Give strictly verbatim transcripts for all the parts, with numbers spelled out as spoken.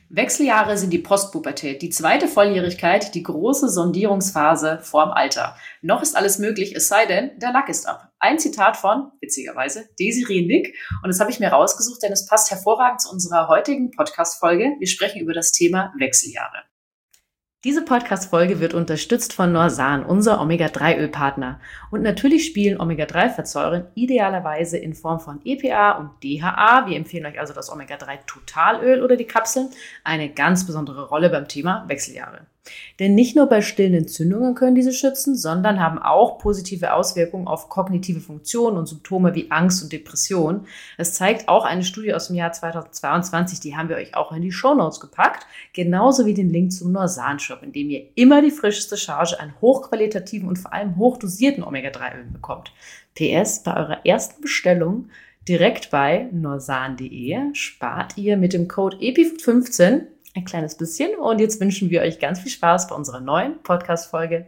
Wechseljahre sind die Postpubertät, die zweite Volljährigkeit, die große Sondierungsphase vorm Alter. Noch ist alles möglich, es sei denn, der Lack ist ab. Ein Zitat von, witzigerweise, Desiree Nick. Und das habe ich mir rausgesucht, denn es passt hervorragend zu unserer heutigen Podcast-Folge. Wir sprechen über das Thema Wechseljahre. Diese Podcast-Folge wird unterstützt von Norsan, unser Omega drei Ölpartner. Und natürlich spielen Omega drei Fettsäuren idealerweise in Form von E P A und D H A, wir empfehlen euch also das Omega drei Totalöl oder die Kapseln, eine ganz besondere Rolle beim Thema Wechseljahre. Denn nicht nur bei stillen Entzündungen können diese schützen, sondern haben auch positive Auswirkungen auf kognitive Funktionen und Symptome wie Angst und Depression. Das zeigt auch eine Studie aus dem Jahr zweitausendzweiundzwanzig, die haben wir euch auch in die Shownotes gepackt, genauso wie den Link zum Norsan-Shop, in dem ihr immer die frischeste Charge an hochqualitativen und vor allem hochdosierten Omega drei Ölen bekommt. P S, bei eurer ersten Bestellung direkt bei norsan punkt de spart ihr mit dem Code E P I fünfzehn ein kleines bisschen. Und jetzt wünschen wir euch ganz viel Spaß bei unserer neuen Podcast-Folge.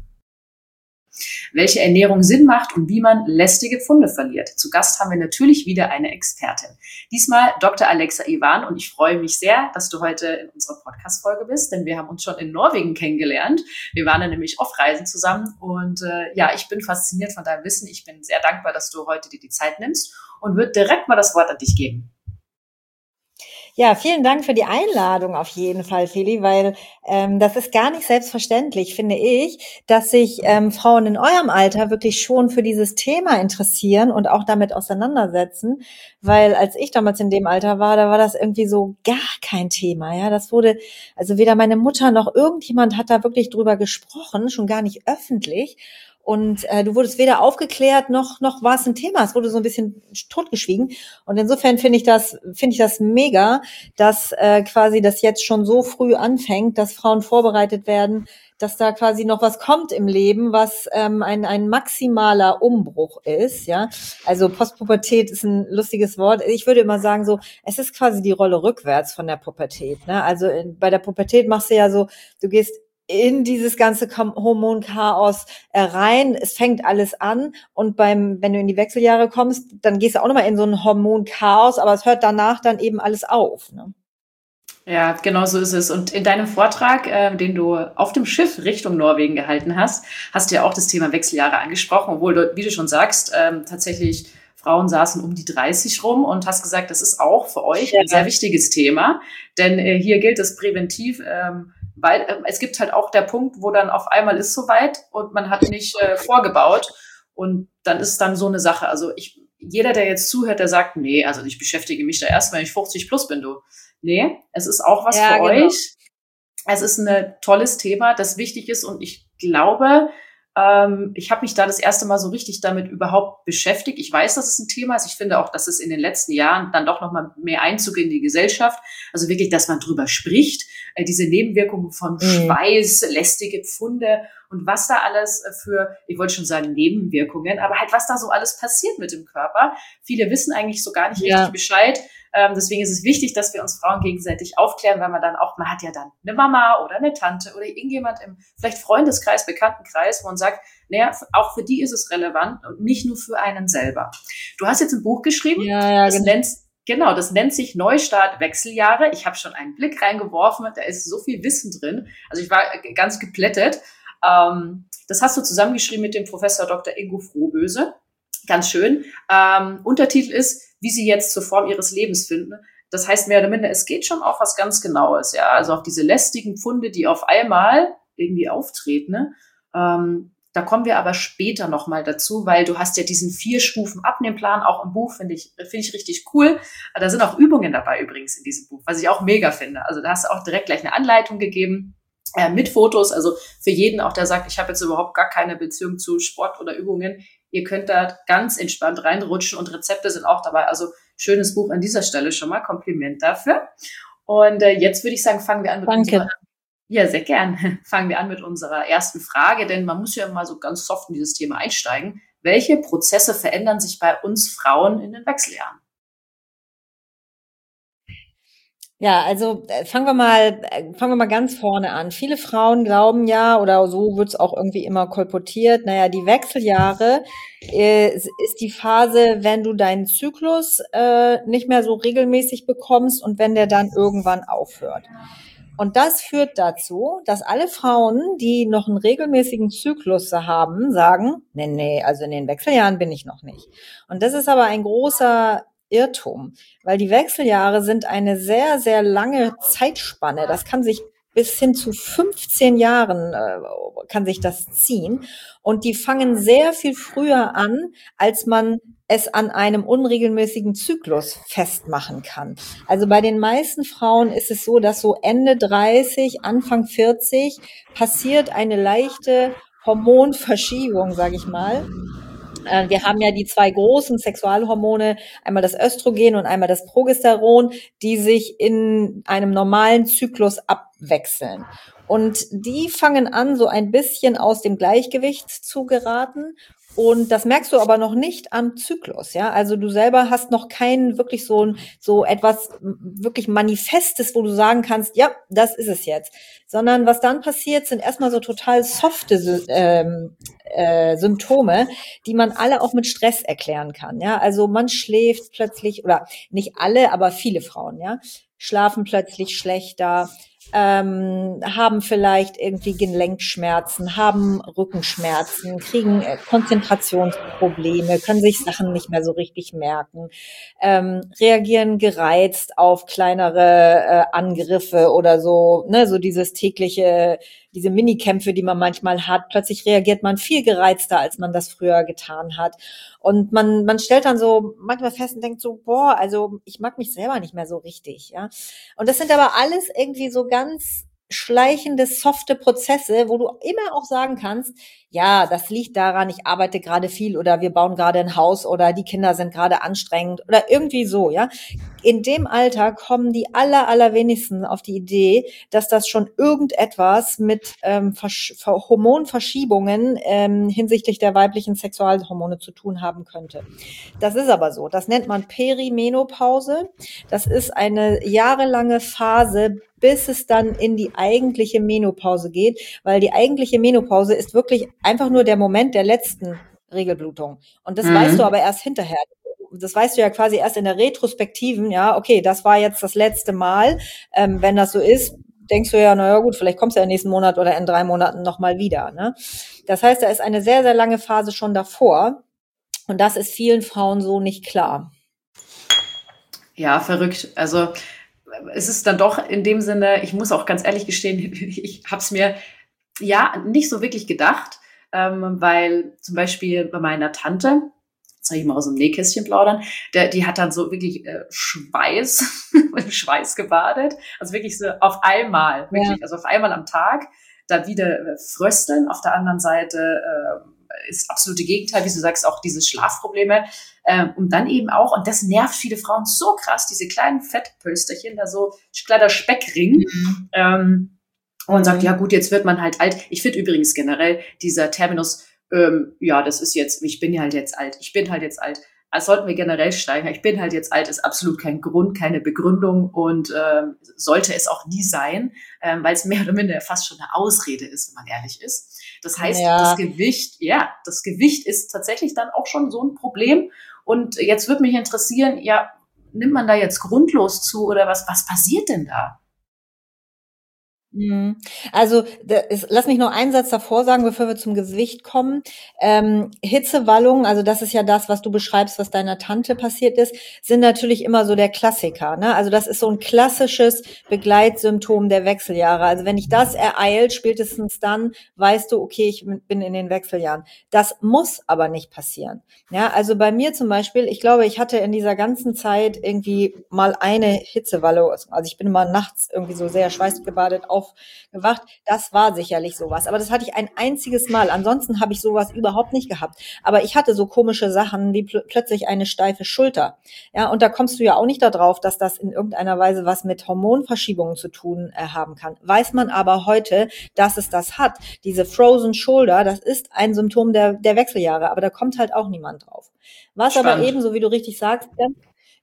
Welche Ernährung Sinn macht und wie man lästige Pfunde verliert. Zu Gast haben wir natürlich wieder eine Expertin. Diesmal Doktor Alexa Iwan, und ich freue mich sehr, dass du heute in unserer Podcast-Folge bist, denn wir haben uns schon in Norwegen kennengelernt. Wir waren dann nämlich auf Reisen zusammen und äh, ja, ich bin fasziniert von deinem Wissen. Ich bin sehr dankbar, dass du heute dir die Zeit nimmst und würde direkt mal das Wort an dich geben. Ja, vielen Dank für die Einladung auf jeden Fall, Feli, weil ähm, das ist gar nicht selbstverständlich, finde ich, dass sich ähm, Frauen in eurem Alter wirklich schon für dieses Thema interessieren und auch damit auseinandersetzen, weil als ich damals in dem Alter war, da war das irgendwie so gar kein Thema, ja, das wurde, also weder meine Mutter noch irgendjemand hat da wirklich drüber gesprochen, schon gar nicht öffentlich. Und äh, du wurdest weder aufgeklärt, noch noch war es ein Thema. Es wurde so ein bisschen totgeschwiegen. Und insofern finde ich das finde ich das mega, dass äh, quasi das jetzt schon so früh anfängt, dass Frauen vorbereitet werden, dass da quasi noch was kommt im Leben, was ähm, ein ein maximaler Umbruch ist. Ja, also Postpubertät ist ein lustiges Wort. Ich würde immer sagen so, es ist quasi die Rolle rückwärts von der Pubertät. Ne? Also in, bei der Pubertät machst du ja so, du gehst in dieses ganze Hormonchaos äh, rein. Es fängt alles an und beim, wenn du in die Wechseljahre kommst, dann gehst du auch nochmal in so ein Hormonchaos, aber es hört danach dann eben alles auf. Ne? Ja, genau so ist es. Und in deinem Vortrag, äh, den du auf dem Schiff Richtung Norwegen gehalten hast, hast du ja auch das Thema Wechseljahre angesprochen, obwohl du, wie du schon sagst, ähm, tatsächlich Frauen saßen um die dreißig rum und hast gesagt, das ist auch für euch ja ein sehr wichtiges Thema, denn äh, hier gilt es präventiv, ähm, weil äh, es gibt halt auch der Punkt, wo dann auf einmal ist soweit und man hat nicht äh, vorgebaut und dann ist dann so eine Sache. Also ich, jeder, der jetzt zuhört, der sagt, nee, also ich beschäftige mich da erst, wenn ich fünfzig plus bin, du. Nee, es ist auch was ja, für genau. euch. Es ist ein tolles Thema, das wichtig ist und ich glaube, ähm, ich habe mich da das erste Mal so richtig damit überhaupt beschäftigt. Ich weiß, dass es ein Thema ist. Ich finde auch, dass es in den letzten Jahren dann doch noch mal mehr Einzug in die Gesellschaft, also wirklich, dass man drüber spricht, äh, diese Nebenwirkungen von mhm. Schweiß, lästige Pfunde und was da alles für, ich wollte schon sagen Nebenwirkungen, aber halt was da so alles passiert mit dem Körper. Viele wissen eigentlich so gar nicht ja. richtig Bescheid. Ähm, deswegen ist es wichtig, dass wir uns Frauen gegenseitig aufklären, weil man dann auch, man hat ja dann eine Mama oder eine Tante oder irgendjemand im vielleicht Freundeskreis, Bekanntenkreis, wo man sagt, naja, auch für die ist es relevant und nicht nur für einen selber. Du hast jetzt ein Buch geschrieben, ja, ja, das genau. nennt Genau, das nennt sich Neustart Wechseljahre. Ich habe schon einen Blick reingeworfen, da ist so viel Wissen drin. Also ich war ganz geplättet. Ähm, das hast du zusammengeschrieben mit dem Professor Doktor Ingo Frohböse. Ganz schön. Ähm, Untertitel ist, wie sie jetzt zur Form ihres Lebens finden. Das heißt mehr oder minder, es geht schon auf was ganz Genaues, ja. Also auf diese lästigen Pfunde, die auf einmal irgendwie auftreten. Ne? Ähm, da kommen wir aber später nochmal dazu, weil du hast ja diesen vier Stufen Abnehmplan auch im Buch, finde ich, finde ich richtig cool. Da sind auch Übungen dabei übrigens in diesem Buch, was ich auch mega finde. Also da hast du auch direkt gleich eine Anleitung gegeben. Äh, mit Fotos, also für jeden auch, der sagt, ich habe jetzt überhaupt gar keine Beziehung zu Sport oder Übungen. Ihr könnt da ganz entspannt reinrutschen und Rezepte sind auch dabei. Also schönes Buch an dieser Stelle schon mal. Kompliment dafür. Und äh, jetzt würde ich sagen, fangen wir an mit Danke. unserer... Ja, sehr gern. Fangen wir an mit unserer ersten Frage, denn man muss ja mal so ganz soft in dieses Thema einsteigen. Welche Prozesse verändern sich bei uns Frauen in den Wechseljahren? Ja, also äh, fangen wir mal, äh, fangen wir mal ganz vorne an. Viele Frauen glauben ja, oder so wird's auch irgendwie immer kolportiert, naja, die Wechseljahre äh, es ist die Phase, wenn du deinen Zyklus äh, nicht mehr so regelmäßig bekommst und wenn der dann irgendwann aufhört. Und das führt dazu, dass alle Frauen, die noch einen regelmäßigen Zyklus haben, sagen, nee, nee, also in den Wechseljahren bin ich noch nicht. Und das ist aber ein großer Irrtum, weil die Wechseljahre sind eine sehr, sehr lange Zeitspanne. Das kann sich bis hin zu fünfzehn Jahren äh, kann sich das ziehen. Und die fangen sehr viel früher an, als man es an einem unregelmäßigen Zyklus festmachen kann. Also bei den meisten Frauen ist es so, dass so Ende dreißig, Anfang vierzig passiert eine leichte Hormonverschiebung, sage ich mal. Äh, Wir haben ja die zwei großen Sexualhormone, einmal das Östrogen und einmal das Progesteron, die sich in einem normalen Zyklus abwechseln. Und die fangen an, so ein bisschen aus dem Gleichgewicht zu geraten. Und das merkst du aber noch nicht am Zyklus, ja. Also du selber hast noch kein wirklich so, ein- so etwas wirklich Manifestes, wo du sagen kannst, ja, das ist es jetzt. Sondern was dann passiert, sind erstmal so total softe Sy- ähm, äh, Symptome, die man alle auch mit Stress erklären kann. Ja, also man schläft plötzlich oder nicht alle, aber viele Frauen, ja, schlafen plötzlich schlechter, ähm, haben vielleicht irgendwie Gelenkschmerzen, haben Rückenschmerzen, kriegen äh, Konzentrationsprobleme, können sich Sachen nicht mehr so richtig merken, ähm, reagieren gereizt auf kleinere äh, Angriffe oder so, ne, so dieses tägliche, diese Minikämpfe, die man manchmal hat. Plötzlich reagiert man viel gereizter, als man das früher getan hat. Und man, man stellt dann so manchmal fest und denkt so, boah, also ich mag mich selber nicht mehr so richtig, ja. Und das sind aber alles irgendwie so ganz schleichende, softe Prozesse, wo du immer auch sagen kannst, ja, das liegt daran, ich arbeite gerade viel oder wir bauen gerade ein Haus oder die Kinder sind gerade anstrengend oder irgendwie so, ja. In dem Alter kommen die aller, allerwenigsten auf die Idee, dass das schon irgendetwas mit ähm, Versch Hormonverschiebungen ähm, hinsichtlich der weiblichen Sexualhormone zu tun haben könnte. Das ist aber so. Das nennt man Perimenopause. Das ist eine jahrelange Phase, bis es dann in die eigentliche Menopause geht, weil die eigentliche Menopause ist wirklich einfach nur der Moment der letzten Regelblutung. Und das weißt du Mhm. aber erst hinterher. Das weißt du ja quasi erst in der Retrospektiven, ja, okay, das war jetzt das letzte Mal. Ähm, wenn das so ist, denkst du ja, naja gut, vielleicht kommst du ja nächsten Monat oder in drei Monaten nochmal wieder. Ne? Das heißt, da ist eine sehr, sehr lange Phase schon davor. Und das ist vielen Frauen so nicht klar. Ja, verrückt. Also es ist dann doch in dem Sinne, ich muss auch ganz ehrlich gestehen, ich habe es mir ja nicht so wirklich gedacht, ähm, weil zum Beispiel bei meiner Tante, soll ich mal aus dem Nähkästchen plaudern, der, die hat dann so wirklich äh, Schweiß, im Schweiß gebadet, also wirklich so auf einmal, Ja. wirklich, also auf einmal am Tag, da wieder äh, frösteln, auf der anderen Seite äh, ist absolute Gegenteil, wie du sagst, auch diese Schlafprobleme. Ähm, und dann eben auch, und das nervt viele Frauen so krass, diese kleinen Fettpölsterchen, da so kleiner Speckring. Mhm. Ähm, und man sagt, ja Mhm. gut, jetzt wird man halt alt. Ich finde übrigens generell dieser Terminus, ähm, ja, das ist jetzt, ich bin halt jetzt alt, ich bin halt jetzt alt. Also sollten wir generell steigen. Ich bin halt jetzt alt, ist absolut kein Grund, keine Begründung und ähm, sollte es auch nie sein, ähm, weil es mehr oder minder fast schon eine Ausrede ist, wenn man ehrlich ist. Das heißt, das Ja, Gewicht, ja, das Gewicht ist tatsächlich dann auch schon so ein Problem. Und jetzt würde mich interessieren, ja, nimmt man da jetzt grundlos zu oder was, was passiert denn da? mhm. Also, da ist, lass mich noch einen Satz davor sagen, bevor wir zum Gewicht kommen. Ähm, Hitzewallungen, also das ist ja das, was du beschreibst, was deiner Tante passiert ist, sind natürlich immer so der Klassiker. Ne? Also das ist so ein klassisches Begleitsymptom der Wechseljahre. Also wenn dich das ereilt, spätestens dann weißt du, okay, ich bin in den Wechseljahren. Das muss aber nicht passieren. Ja, also bei mir zum Beispiel, ich glaube, ich hatte in dieser ganzen Zeit irgendwie mal eine Hitzewalle. Also ich bin immer nachts irgendwie so sehr schweißgebadet aufgewacht. Das war sicherlich sowas. Aber das hatte ich ein einziges Mal. Ansonsten habe ich sowas überhaupt nicht gehabt. Aber ich hatte so komische Sachen wie pl plötzlich eine steife Schulter. Ja, und da kommst du ja auch nicht darauf, dass das in irgendeiner Weise was mit Hormonverschiebungen zu tun äh, haben kann. Weiß man aber heute, dass es das hat. Diese Frozen Shoulder, das ist ein Symptom der, der Wechseljahre, aber da kommt halt auch niemand drauf. Was aber Spannend. ebenso, wie du richtig sagst,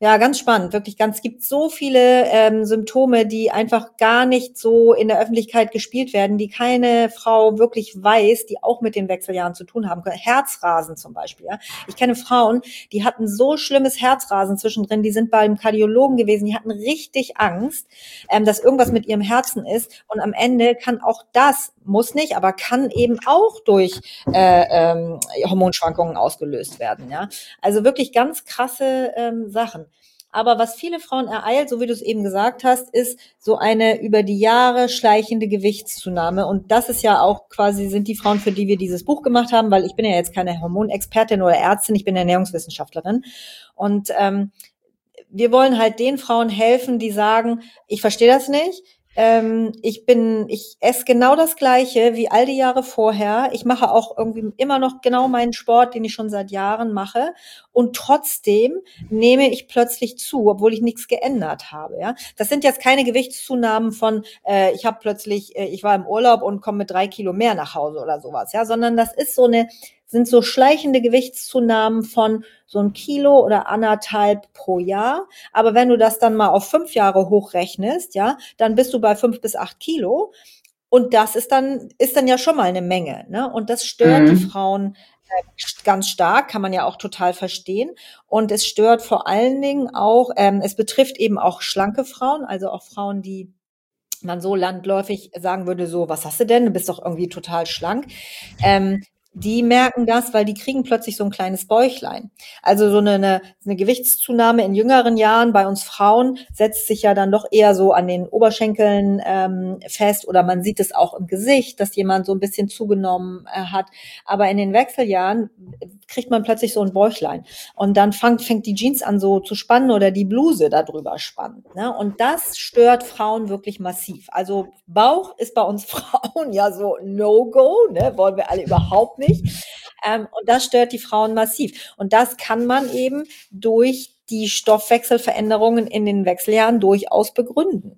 Ja, ganz spannend, wirklich ganz. Es gibt so viele ähm, Symptome, die einfach gar nicht so in der Öffentlichkeit gespielt werden, die keine Frau wirklich weiß, die auch mit den Wechseljahren zu tun haben. Herzrasen zum Beispiel. Ja. Ich kenne Frauen, die hatten so schlimmes Herzrasen zwischendrin, die sind beim Kardiologen gewesen, die hatten richtig Angst, ähm, dass irgendwas mit ihrem Herzen ist. Und am Ende kann auch das, muss nicht, aber kann eben auch durch äh, ähm, Hormonschwankungen ausgelöst werden. Ja. Also wirklich ganz krasse ähm, Sachen. Aber was viele Frauen ereilt, so wie du es eben gesagt hast, ist so eine über die Jahre schleichende Gewichtszunahme. Und das ist ja auch quasi, sind die Frauen, für die wir dieses Buch gemacht haben, weil ich bin ja jetzt keine Hormonexpertin oder Ärztin, ich bin Ernährungswissenschaftlerin. Und ähm, wir wollen halt den Frauen helfen, die sagen, ich verstehe das nicht. Ähm, ich bin, ich esse genau das Gleiche wie all die Jahre vorher. Ich mache auch irgendwie immer noch genau meinen Sport, den ich schon seit Jahren mache. Und trotzdem nehme ich plötzlich zu, obwohl ich nichts geändert habe. Ja, das sind jetzt keine Gewichtszunahmen von, äh, ich habe plötzlich, äh, ich war im Urlaub und komme mit drei Kilo mehr nach Hause oder sowas. Ja, sondern das ist so eine, sind so schleichende Gewichtszunahmen von so ein Kilo oder anderthalb pro Jahr. Aber wenn du das dann mal auf fünf Jahre hochrechnest, ja, dann bist du bei fünf bis acht Kilo. Und das ist dann, ist dann ja schon mal eine Menge, ne? Und das stört die Mhm. Frauen äh, ganz stark, kann man ja auch total verstehen. Und es stört vor allen Dingen auch, ähm, es betrifft eben auch schlanke Frauen, also auch Frauen, die man so landläufig sagen würde, so, was hast du denn? Du bist doch irgendwie total schlank. Ähm, die merken das, weil die kriegen plötzlich so ein kleines Bäuchlein. Also so eine, eine, eine Gewichtszunahme in jüngeren Jahren bei uns Frauen setzt sich ja dann doch eher so an den Oberschenkeln ähm, fest oder man sieht es auch im Gesicht, dass jemand so ein bisschen zugenommen äh, hat. Aber in den Wechseljahren kriegt man plötzlich so ein Bäuchlein. Und dann fang, fängt die Jeans an so zu spannen oder die Bluse darüber spannt. Ne? Und das stört Frauen wirklich massiv. Also Bauch ist bei uns Frauen ja so No-Go, ne? Wollen wir alle überhaupt nicht. Ähm, und das stört die Frauen massiv. Und das kann man eben durch die Stoffwechselveränderungen in den Wechseljahren durchaus begründen.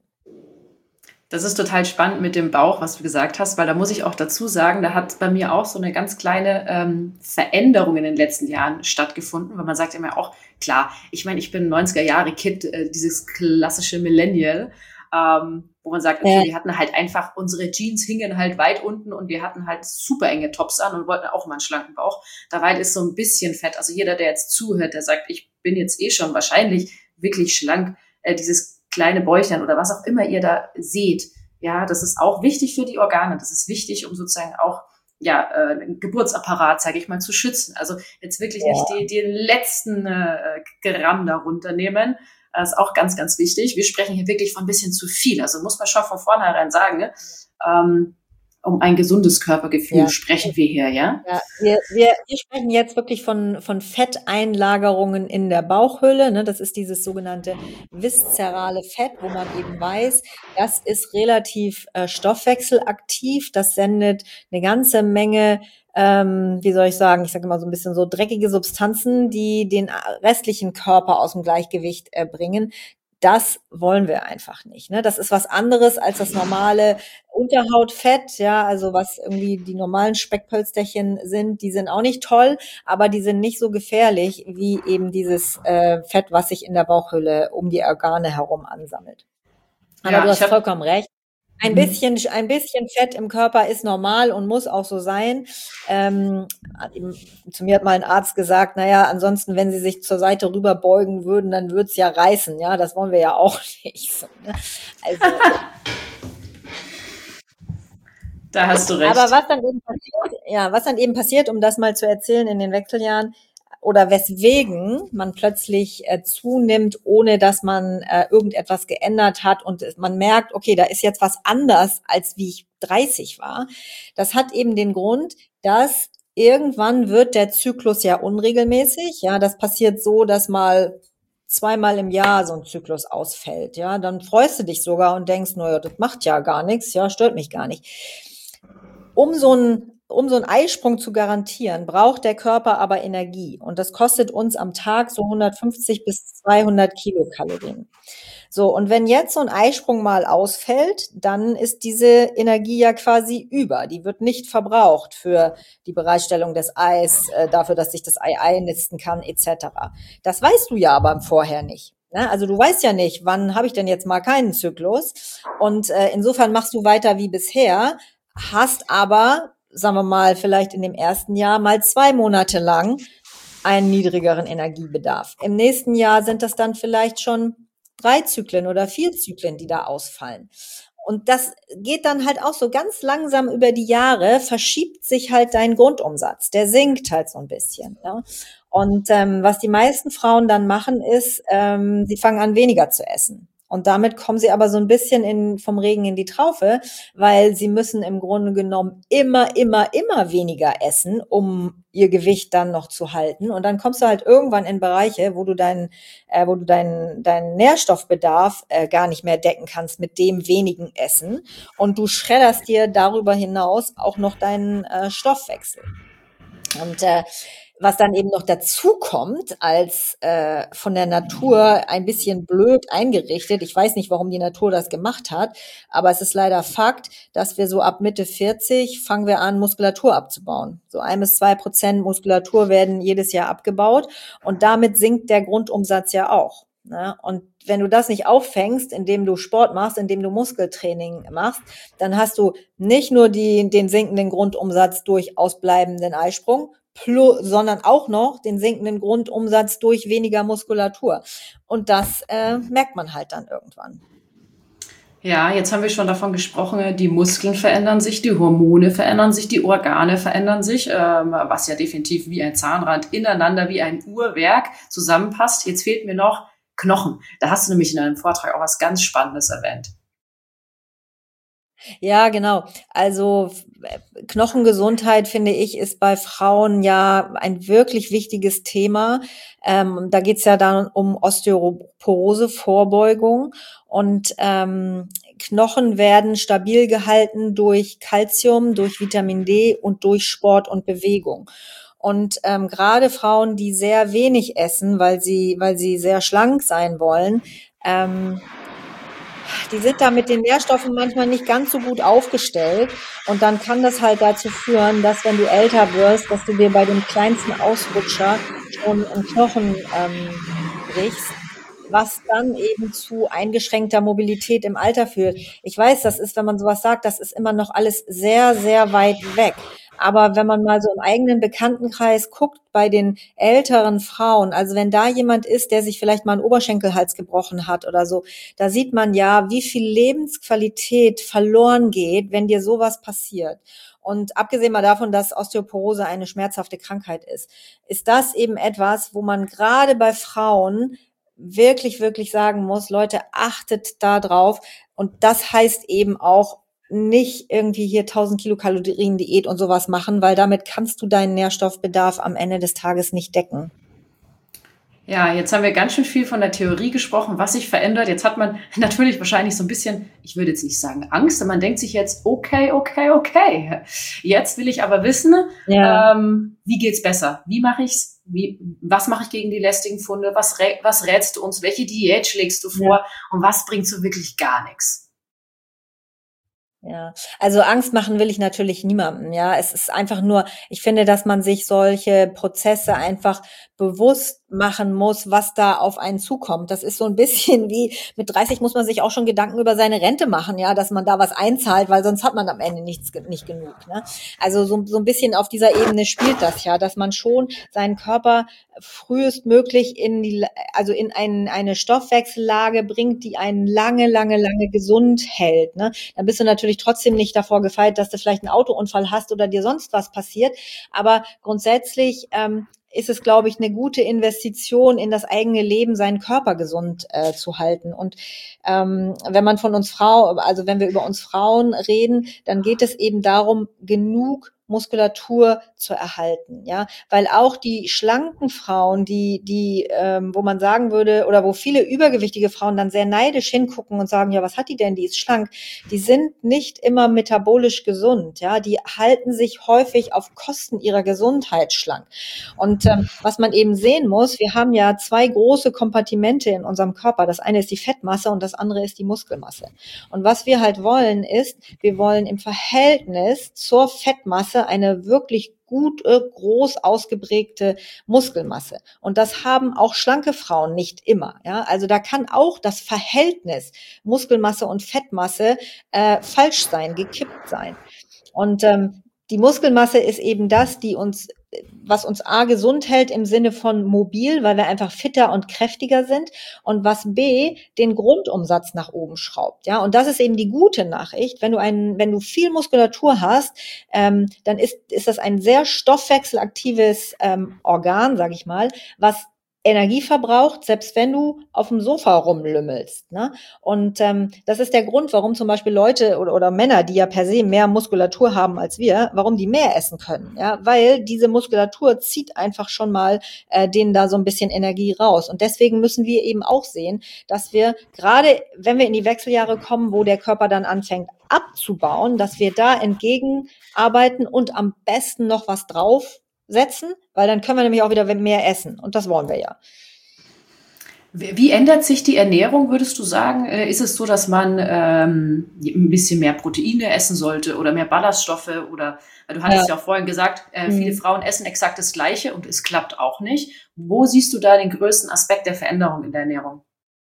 Das ist total spannend mit dem Bauch, was du gesagt hast, weil da muss ich auch dazu sagen, da hat bei mir auch so eine ganz kleine ähm, Veränderung in den letzten Jahren stattgefunden, weil man sagt immer auch, klar, ich meine, ich bin neunziger-Jahre-Kid, äh, dieses klassische Millennial, ähm, wo man sagt, okay, Ja. wir hatten halt einfach, unsere Jeans hingen halt weit unten und wir hatten halt super enge Tops an und wollten auch mal einen schlanken Bauch. Dabei ist so ein bisschen Fett, also jeder, der jetzt zuhört, der sagt, ich bin jetzt eh schon wahrscheinlich wirklich schlank, äh, dieses kleine Bäuchlein oder was auch immer ihr da seht, ja, das ist auch wichtig für die Organe. Das ist wichtig, um sozusagen auch ja äh, den Geburtsapparat, sage ich mal, zu schützen. Also jetzt wirklich Ja. nicht die, die letzten äh, Gramm darunter nehmen. Das ist auch ganz, ganz wichtig. Wir sprechen hier wirklich von ein bisschen zu viel. Also muss man schon von vornherein sagen, ne? ähm, um ein gesundes Körpergefühl Ja. sprechen wir hier, ja? Ja, wir, wir, wir sprechen jetzt wirklich von, von Fetteinlagerungen in der Bauchhöhle. Ne? Das ist dieses sogenannte viszerale Fett, wo man eben weiß, das ist relativ äh, stoffwechselaktiv. Das sendet eine ganze Menge, ähm, wie soll ich sagen, ich sage immer so ein bisschen so dreckige Substanzen, die den restlichen Körper aus dem Gleichgewicht äh, bringen. Das wollen wir einfach nicht. Ne? Das ist was anderes als das normale Unterhautfett, ja, also was irgendwie die normalen Speckpölsterchen sind, die sind auch nicht toll, aber die sind nicht so gefährlich wie eben dieses äh, Fett, was sich in der Bauchhöhle um die Organe herum ansammelt. Aber Ja, du ich hast habe vollkommen recht. Ein mhm. bisschen, ein bisschen Fett im Körper ist normal und muss auch so sein. Ähm, zu mir hat mal ein Arzt gesagt, naja, ansonsten, wenn sie sich zur Seite rüber beugen würden, dann wird's ja reißen. Ja, das wollen wir ja auch nicht. So, ne? Also, Da hast du aber recht. was dann eben passiert, ja, was dann eben passiert, um das mal zu erzählen in den Wechseljahren, oder weswegen man plötzlich äh, zunimmt, ohne dass man äh, irgendetwas geändert hat und man merkt, okay, da ist jetzt was anders, als wie ich dreißig war. Das hat eben den Grund, dass irgendwann wird der Zyklus ja unregelmäßig. Ja, das passiert so, dass mal zweimal im Jahr so ein Zyklus ausfällt. Ja, dann freust du dich sogar und denkst, naja, das macht ja gar nichts, ja, stört mich gar nicht. Um so ein um so einen Eisprung zu garantieren, braucht der Körper aber Energie. Und das kostet uns am Tag so hundertfünfzig bis zweihundert Kilokalorien. So, und wenn jetzt so ein Eisprung mal ausfällt, dann ist diese Energie ja quasi über. Die wird nicht verbraucht für die Bereitstellung des Eis, äh, dafür, dass sich das Ei einnisten kann, et cetera. Das weißt du ja aber vorher nicht. Ne? Also du weißt ja nicht, wann habe ich denn jetzt mal keinen Zyklus. Und äh, insofern machst du weiter wie bisher, hast aber, sagen wir mal, vielleicht in dem ersten Jahr mal zwei Monate lang einen niedrigeren Energiebedarf. Im nächsten Jahr sind das dann vielleicht schon drei Zyklen oder vier Zyklen, die da ausfallen. Und das geht dann halt auch so ganz langsam über die Jahre, verschiebt sich halt dein Grundumsatz. Der sinkt halt so ein bisschen. Ja? Und ähm, was die meisten Frauen dann machen, ist, ähm, sie fangen an, weniger zu essen. Und damit kommen sie aber so ein bisschen in, vom Regen in die Traufe, weil sie müssen im Grunde genommen immer, immer, immer weniger essen, um ihr Gewicht dann noch zu halten. Und dann kommst du halt irgendwann in Bereiche, wo du deinen, äh, wo du deinen, deinen Nährstoffbedarf äh, gar nicht mehr decken kannst mit dem wenigen Essen. Und du schredderst dir darüber hinaus auch noch deinen äh, Stoffwechsel. Und äh, was dann eben noch dazu kommt, als äh, von der Natur ein bisschen blöd eingerichtet, ich weiß nicht, warum die Natur das gemacht hat, aber es ist leider Fakt, dass wir so ab Mitte vierzig fangen wir an, Muskulatur abzubauen. So ein bis zwei Prozent Muskulatur werden jedes Jahr abgebaut und damit sinkt der Grundumsatz ja auch. Ne? Und wenn du das nicht auffängst, indem du Sport machst, indem du Muskeltraining machst, dann hast du nicht nur die, den sinkenden Grundumsatz durch ausbleibenden Eisprung, plus, sondern auch noch den sinkenden Grundumsatz durch weniger Muskulatur. Und das äh, merkt man halt dann irgendwann. Ja, jetzt haben wir schon davon gesprochen, die Muskeln verändern sich, die Hormone verändern sich, die Organe verändern sich, ähm, was ja definitiv wie ein Zahnrad ineinander, wie ein Uhrwerk zusammenpasst. Jetzt fehlt mir noch Knochen. Da hast du nämlich in einem Vortrag auch was ganz Spannendes erwähnt. Ja, genau. Also Knochengesundheit, finde ich, ist bei Frauen ja ein wirklich wichtiges Thema. Ähm, da geht's ja dann um Osteoporose-Vorbeugung. Und ähm, Knochen werden stabil gehalten durch Calcium, durch Vitamin D und durch Sport und Bewegung. Und ähm, gerade Frauen, die sehr wenig essen, weil sie, weil sie sehr schlank sein wollen, ähm, die sind da mit den Nährstoffen manchmal nicht ganz so gut aufgestellt. Und dann kann das halt dazu führen, dass wenn du älter wirst, dass du dir bei dem kleinsten Ausrutscher schon einen Knochen ähm, brichst, was dann eben zu eingeschränkter Mobilität im Alter führt. Ich weiß, das ist, wenn man sowas sagt, das ist immer noch alles sehr, sehr weit weg. Aber wenn man mal so im eigenen Bekanntenkreis guckt, bei den älteren Frauen, also wenn da jemand ist, der sich vielleicht mal einen Oberschenkelhals gebrochen hat oder so, da sieht man ja, wie viel Lebensqualität verloren geht, wenn dir sowas passiert. Und abgesehen mal davon, dass Osteoporose eine schmerzhafte Krankheit ist, ist das eben etwas, wo man gerade bei Frauen wirklich, wirklich sagen muss, Leute, achtet da drauf. Und das heißt eben auch, nicht irgendwie hier tausend Kilokalorien Diät und sowas machen, weil damit kannst du deinen Nährstoffbedarf am Ende des Tages nicht decken. Ja, jetzt haben wir ganz schön viel von der Theorie gesprochen, was sich verändert. Jetzt hat man natürlich wahrscheinlich so ein bisschen, ich würde jetzt nicht sagen Angst, aber man denkt sich jetzt, okay, okay, okay. Jetzt will ich aber wissen, ja. ähm, wie geht's besser? Wie mache ich's? Wie, was mache ich gegen die lästigen Funde? Was, rä was rätst du uns? Welche Diät schlägst du vor? Ja. Und was bringt so wirklich gar nichts? Ja, also Angst machen will ich natürlich niemandem, ja. Es ist einfach nur, ich finde, dass man sich solche Prozesse einfach bewusst machen muss, was da auf einen zukommt. Das ist so ein bisschen wie, mit dreißig muss man sich auch schon Gedanken über seine Rente machen, ja, dass man da was einzahlt, weil sonst hat man am Ende nichts, nicht genug, ne? Also so, so ein bisschen auf dieser Ebene spielt das ja, dass man schon seinen Körper frühestmöglich in die, also in ein, eine Stoffwechsellage bringt, die einen lange, lange, lange gesund hält, ne? Dann bist du natürlich trotzdem nicht davor gefeit, dass du vielleicht einen Autounfall hast oder dir sonst was passiert, aber grundsätzlich, ähm, ist es, glaube ich, eine gute Investition in das eigene Leben, seinen Körper gesund äh, zu halten. Und ähm, wenn man von uns Frauen, also wenn wir über uns Frauen reden, dann geht es eben darum, genug Muskulatur zu erhalten, ja, weil auch die schlanken Frauen, die, die, ähm, wo man sagen würde, oder wo viele übergewichtige Frauen dann sehr neidisch hingucken und sagen, ja, was hat die denn? Die ist schlank. Die sind nicht immer metabolisch gesund, ja, die halten sich häufig auf Kosten ihrer Gesundheit schlank. Und ähm, was man eben sehen muss, wir haben ja zwei große Kompartimente in unserem Körper. Das eine ist die Fettmasse und das andere ist die Muskelmasse. Und was wir halt wollen ist, wir wollen im Verhältnis zur Fettmasse Muskelmasse eine wirklich gut, äh, groß ausgeprägte Muskelmasse. Und das haben auch schlanke Frauen nicht immer. Ja, also da kann auch das Verhältnis Muskelmasse und Fettmasse äh, falsch sein, gekippt sein. Und ähm, die Muskelmasse ist eben das, die uns, was uns A gesund hält im Sinne von mobil, weil wir einfach fitter und kräftiger sind, und was B den Grundumsatz nach oben schraubt. Ja, und das ist eben die gute Nachricht. Wenn du einen, wenn du viel Muskulatur hast, ähm, dann ist ist das ein sehr stoffwechselaktives ähm, Organ, sag ich mal, was Energie verbraucht, selbst wenn du auf dem Sofa rumlümmelst. Ne? Und ähm, das ist der Grund, warum zum Beispiel Leute oder, oder Männer, die ja per se mehr Muskulatur haben als wir, warum die mehr essen können. Ja, weil diese Muskulatur zieht einfach schon mal äh, denen da so ein bisschen Energie raus. Und deswegen müssen wir eben auch sehen, dass wir gerade, wenn wir in die Wechseljahre kommen, wo der Körper dann anfängt abzubauen, dass wir da entgegenarbeiten und am besten noch was drauf setzen, weil dann können wir nämlich auch wieder mehr essen. Und das wollen wir ja. Wie ändert sich die Ernährung, würdest du sagen? Ist es so, dass man ähm, ein bisschen mehr Proteine essen sollte oder mehr Ballaststoffe? Oder du hattest ja, ja auch vorhin gesagt, äh, viele mhm. Frauen essen exakt das Gleiche und es klappt auch nicht. Wo siehst du da den größten Aspekt der Veränderung in der Ernährung?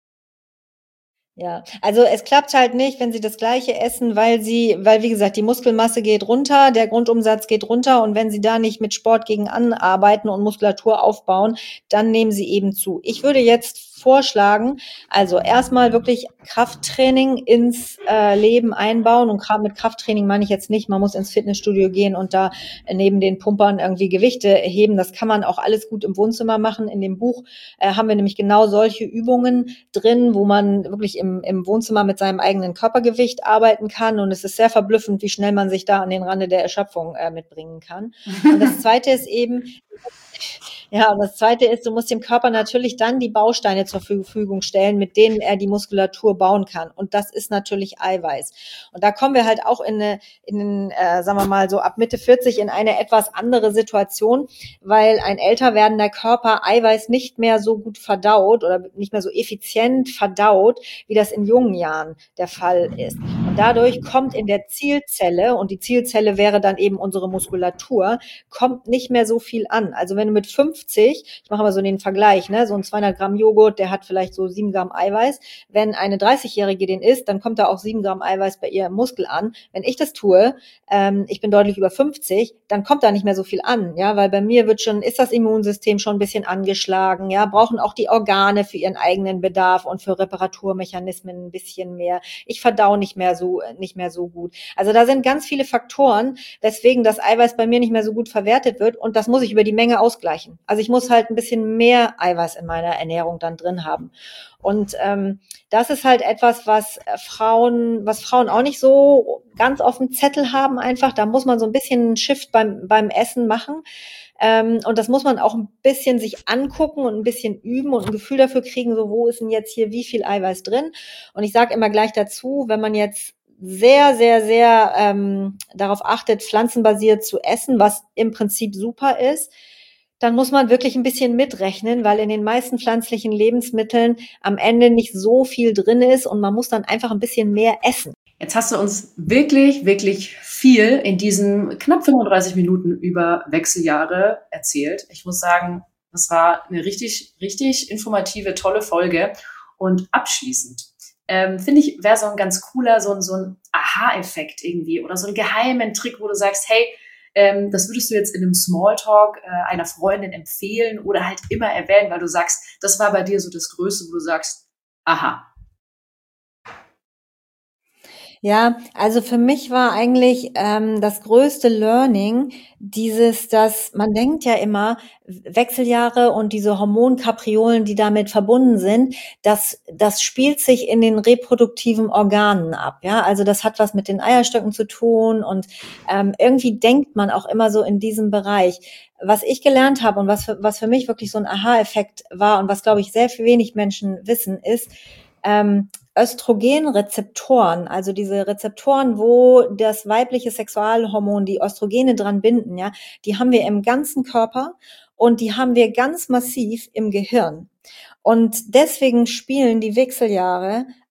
Ja, also es klappt halt nicht, wenn sie das Gleiche essen, weil sie, weil wie gesagt, die Muskelmasse geht runter, der Grundumsatz geht runter, und wenn sie da nicht mit Sport gegen anarbeiten und Muskulatur aufbauen, dann nehmen sie eben zu. Ich würde jetzt vorschlagen, also erstmal wirklich Krafttraining ins äh, Leben einbauen, und mit Krafttraining meine ich jetzt nicht, man muss ins Fitnessstudio gehen und da neben den Pumpern irgendwie Gewichte heben. Das kann man auch alles gut im Wohnzimmer machen. In dem Buch äh, haben wir nämlich genau solche Übungen drin, wo man wirklich im Im, im Wohnzimmer mit seinem eigenen Körpergewicht arbeiten kann, und es ist sehr verblüffend, wie schnell man sich da an den Rande der Erschöpfung äh, mitbringen kann. Und das Zweite ist eben, ja, und das Zweite ist, du musst dem Körper natürlich dann die Bausteine zur Verfügung stellen, mit denen er die Muskulatur bauen kann. Und das ist natürlich Eiweiß. Und da kommen wir halt auch in eine, in, äh, sagen wir mal so ab Mitte vierzig in eine etwas andere Situation, weil ein älter werdender Körper Eiweiß nicht mehr so gut verdaut oder nicht mehr so effizient verdaut, wie das in jungen Jahren der Fall ist. Und dadurch kommt in der Zielzelle, und die Zielzelle wäre dann eben unsere Muskulatur, kommt nicht mehr so viel an. Also wenn du mit fünfzig, ich mache mal so den Vergleich, ne, so ein zweihundert Gramm Joghurt, der hat vielleicht so sieben Gramm Eiweiß. Wenn eine dreißigjährige den isst, dann kommt da auch sieben Gramm Eiweiß bei ihr im Muskel an. Wenn ich das tue, ähm, ich bin deutlich über fünfzig, dann kommt da nicht mehr so viel an, ja, weil bei mir wird schon, ist das Immunsystem schon ein bisschen angeschlagen, ja, brauchen auch die Organe für ihren eigenen Bedarf und für Reparaturmechanismen ein bisschen mehr. Ich verdau nicht mehr so, nicht mehr so gut. Also da sind ganz viele Faktoren, weswegen das Eiweiß bei mir nicht mehr so gut verwertet wird, und das muss ich über die Menge ausgleichen. Also ich muss halt ein bisschen mehr Eiweiß in meiner Ernährung dann drin haben. Und ähm, das ist halt etwas, was Frauen, was Frauen auch nicht so ganz auf dem Zettel haben einfach. Da muss man so ein bisschen einen Shift beim, beim Essen machen. Ähm, und das muss man auch ein bisschen sich angucken und ein bisschen üben und ein Gefühl dafür kriegen, so wo ist denn jetzt hier wie viel Eiweiß drin. Und ich sage immer gleich dazu, wenn man jetzt sehr, sehr, sehr ähm, darauf achtet, pflanzenbasiert zu essen, was im Prinzip super ist, dann muss man wirklich ein bisschen mitrechnen, weil in den meisten pflanzlichen Lebensmitteln am Ende nicht so viel drin ist, und man muss dann einfach ein bisschen mehr essen. Jetzt hast du uns wirklich, wirklich viel in diesen knapp fünfunddreißig Minuten über Wechseljahre erzählt. Ich muss sagen, das war eine richtig, richtig informative, tolle Folge. Und abschließend ähm, finde ich, wäre so ein ganz cooler, so ein, so ein Aha-Effekt irgendwie oder so einen geheimen Trick, wo du sagst, hey, ähm, das würdest du jetzt in einem Smalltalk äh, einer Freundin empfehlen oder halt immer erwähnen, weil du sagst, das war bei dir so das Größte, wo du sagst, aha. Ja, also für mich war eigentlich ähm, das größte Learning dieses, dass man denkt ja immer, Wechseljahre und diese Hormonkapriolen, die damit verbunden sind, das, das spielt sich in den reproduktiven Organen ab. Ja, also das hat was mit den Eierstöcken zu tun, und ähm, irgendwie denkt man auch immer so in diesem Bereich. Was ich gelernt habe und was für, was für mich wirklich so ein Aha-Effekt war und was, glaube ich, sehr wenig Menschen wissen, ist, ähm, Östrogenrezeptoren, also diese Rezeptoren, wo das weibliche Sexualhormon, die Östrogene dran binden, ja, die haben wir im ganzen Körper, und die haben wir ganz massiv im Gehirn. Und deswegen spielen die Wechseljahre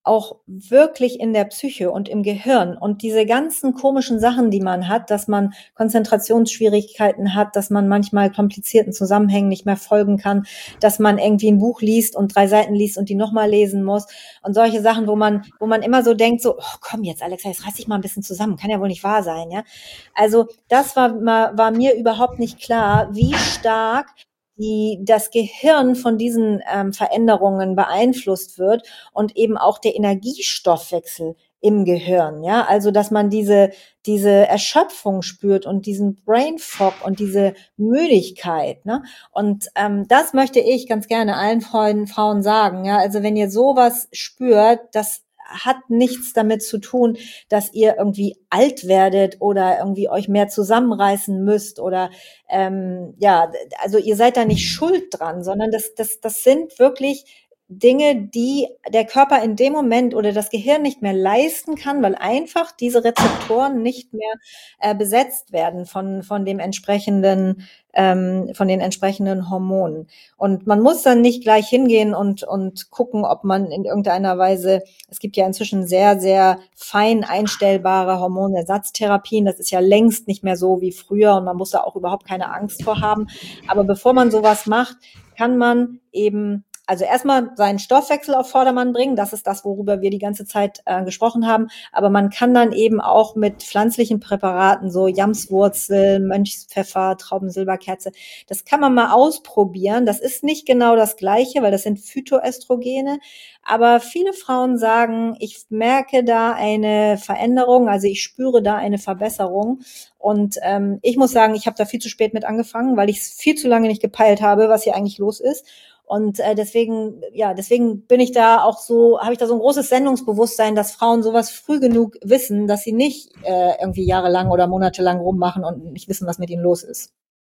auch wirklich in der Psyche und im Gehirn. Und diese ganzen komischen Sachen, die man hat, dass man Konzentrationsschwierigkeiten hat, dass man manchmal komplizierten Zusammenhängen nicht mehr folgen kann, dass man irgendwie ein Buch liest und drei Seiten liest und die nochmal lesen muss und solche Sachen, wo man, wo man immer so denkt, so, oh, komm jetzt, Alexa, jetzt reiß dich mal ein bisschen zusammen, kann ja wohl nicht wahr sein, ja. Also das war, war mir überhaupt nicht klar, wie stark die das Gehirn von diesen ähm, Veränderungen beeinflusst wird und eben auch der Energiestoffwechsel im Gehirn, ja, also dass man diese diese Erschöpfung spürt und diesen Brain Fog und diese Müdigkeit, ne? Und ähm, das möchte ich ganz gerne allen Frauen, Frauen sagen, ja, also wenn ihr sowas spürt, das hat nichts damit zu tun, dass ihr irgendwie alt werdet oder irgendwie euch mehr zusammenreißen müsst oder ähm, ja, also ihr seid da nicht schuld dran, sondern das das das sind wirklich Dinge, die der Körper in dem Moment oder das Gehirn nicht mehr leisten kann, weil einfach diese Rezeptoren nicht mehr äh, besetzt werden von von dem entsprechenden ähm, von den entsprechenden Hormonen. Und man muss dann nicht gleich hingehen und und gucken, ob man in irgendeiner Weise, es gibt ja inzwischen sehr sehr fein einstellbare Hormonersatztherapien. Das ist ja längst nicht mehr so wie früher und man muss da auch überhaupt keine Angst vor haben. Aber bevor man sowas macht, kann man eben also erstmal seinen Stoffwechsel auf Vordermann bringen, das ist das, worüber wir die ganze Zeit äh, gesprochen haben, aber man kann dann eben auch mit pflanzlichen Präparaten, so Jamswurzel, Mönchspfeffer, Traubensilberkerze, das kann man mal ausprobieren. Das ist nicht genau das Gleiche, weil das sind Phytoöstrogene, aber viele Frauen sagen, ich merke da eine Veränderung, also ich spüre da eine Verbesserung und ähm, ich muss sagen, ich habe da viel zu spät mit angefangen, weil ich es viel zu lange nicht gepeilt habe, was hier eigentlich los ist. Und äh, deswegen, ja, deswegen bin ich da auch so, habe ich da so ein großes Sendungsbewusstsein, dass Frauen sowas früh genug wissen, dass sie nicht äh, irgendwie jahrelang oder monatelang rummachen und nicht wissen, was mit ihnen los ist.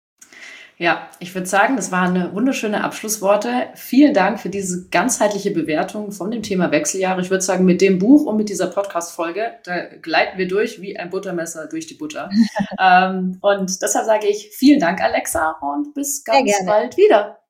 Ja, ich würde sagen, das waren wunderschöne Abschlussworte. Vielen Dank für diese ganzheitliche Bewertung von dem Thema Wechseljahre. Ich würde sagen, mit dem Buch und mit dieser Podcast-Folge, da gleiten wir durch wie ein Buttermesser durch die Butter. ähm, und deshalb sage ich vielen Dank, Alexa, und bis ganz bald wieder.